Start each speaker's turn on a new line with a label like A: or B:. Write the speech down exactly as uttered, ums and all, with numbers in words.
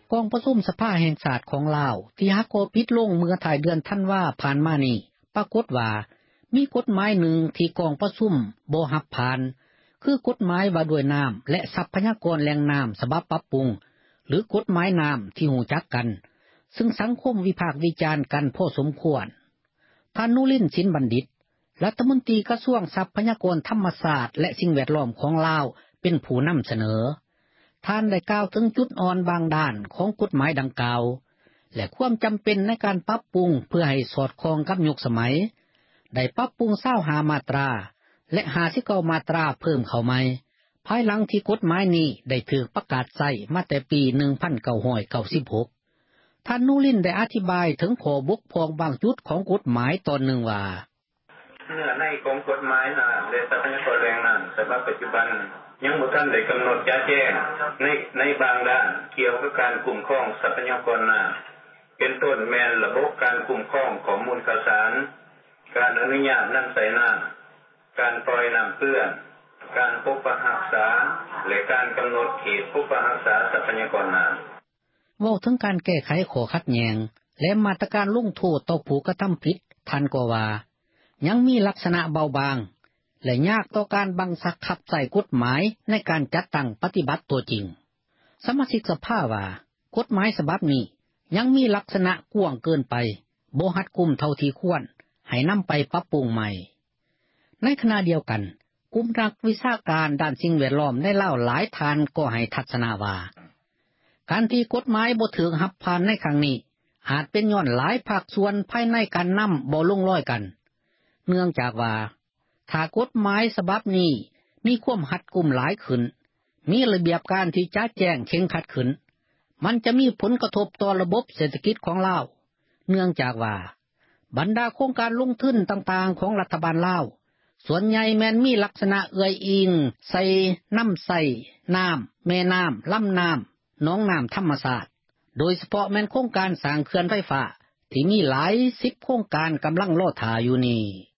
A: กองประชุมสภาแห่งชาติของลาวที่ฮักโกปิดลงเมื่อถ่ายเดือนธันวาผ่านมานี้ปรากฏว่ามีกฎหมายหนึ่งที่กองประชุมบ่รับผ่านคือกฎหมายว่าด้วยน้ำและทรัพยากรแหล่งน้ำฉบับปรับปรุงหรือกฎหมายน้ำที่รู้จักกันซึ่งสังคมวิพากษ์วิจารณ์กันพอสมควรท่านนุรินทร์ สินบัณฑิตรัฐมนตรีกระทรวงทรัพยากรธรรมชาติและสิ่งแวดล้อมของลาวเป็นผู้นำเสนอท่านได้กล่าวถึงจุดอ่อนบางด้านของกฎหมายดังกล่าวและความจำเป็นในการปรับปรุงเพื่อให้สอดคล้องกับยุคสมัยได้ปรับปรุงยี่สิบห้ามาตราและห้าสิบเก้ามาตราเพิ่มเข้าใหม่ภายหลังที่กฎหมายนี้ได้ถูกประกาศใช้มาแต่ปีหนึ่งพันเก้าร้อยเก้าสิบหกท่านนุรินทร์ได้อธิบายถึงข้อบกพร่องบางจุดของกฎหมายตอนหนึ่งว่า
B: เนื้อในของกฎหมายน้ำและทรัพยากรแรงน้ำฉบับปัจจุบันยังบ่ทันได้กำหนดชัดแจ้งในในบางด้านเกี่ยวกับการคุ้มครองทรัพยากรน้ำเป็นต้นแม่นระบบการคุ้มครองข้อมูลข่าวสารการอนุญาตนำใส่น้ำการปล่อยน้ำเปื้อนการปกปักรักษาและการกำหนดเขตปกปักรักษาทรัพยากรน้ำ
A: เว้าถึงการแก้ไขข้อขัดแย้งและมาตรการลงโทษต่อผู้กระทำผิดท่านก็ว่ายังมีลักษณะเบาบางและยากต่อการบังคับใช้กฎหมายในการจัดตั้งปฏิบัติตัวจริงสมาชิกสภาว่ากฎหมายฉบับนี้ยังมีลักษณะกว้างเกินไปบ่รัดกุมเท่าที่ควรให้นำไปปรับปรุงใหม่ในขณะเดียวกันกลุ่มนักวิชาการด้านสิ่งแวดล้อมในลาวหลายท่านก็ให้ทัศนะว่าการที่กฎหมายบ่ถูกรับผ่านในครั้งนี้อาจเป็นย้อนหลายภาคส่วนภายในการนำบ่ลงรอยกันเนื่องจากว่าถ้ากฎหมายฉบับนี้มีความรัดกุมหลายขึ้นมีระเบียบการที่ชัดแจ้งเคร่งครัดขึ้นมันจะมีผลกระทบต่อระบบเศรษฐกิจของลาวเนื่องจากว่าบรรดาโครงการลงทุนต่างๆของรัฐบาลลาวส่วนใหญ่แม้นมีลักษณะเอื้ออิงใส่น้ำใส่น้ำแม่น้ำลำน้ำหนองน้ำธรรมชาติโดยเฉพาะแม้นโครงการสร้างเขื่อนไฟฟ้าที่มีหลายสิบโครงการกำลังรอท่าอยู่นี่